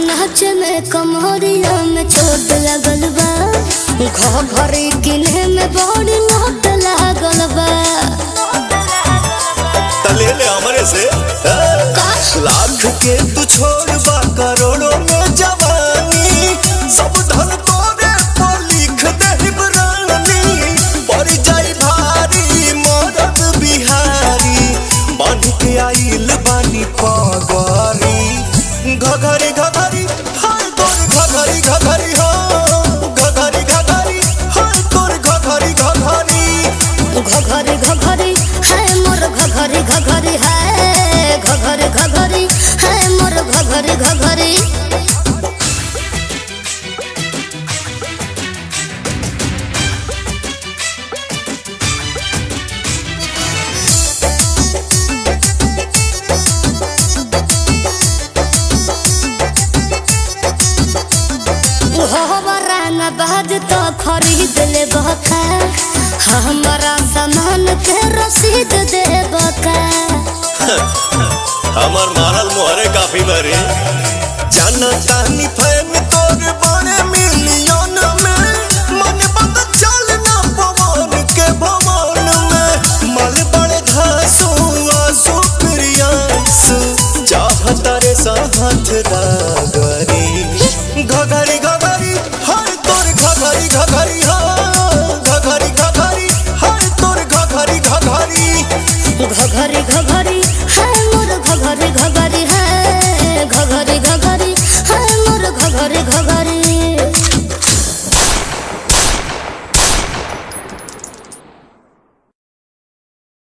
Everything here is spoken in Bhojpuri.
नाच में कमरिया में चोट लगल बा, घरी किने में बड़ी लोट लागल बा। तले ले हमरे से लाख के तू छोड़ बा करोड़ों में जवानी, सब धन तोरे पर लिख दे रानी। पड़ जाई भारी मरद बिहारी, बांध के आइल बानी पगरी। घघरी घघरी हाय तोर घघरी घघरी हो, घघरी घघरी हाय तोर घघरी घघरी। घघरी घघरी है मोर घघरी घघरी है, घघरी घघरी है मोर घघरी घघरी। न बाज तो खरीद ले बका, हमारा सामान के रसीद दे बका। हमार मारल मोहरे काफी बरे, जाना तानी फैन तोर बड़े मिली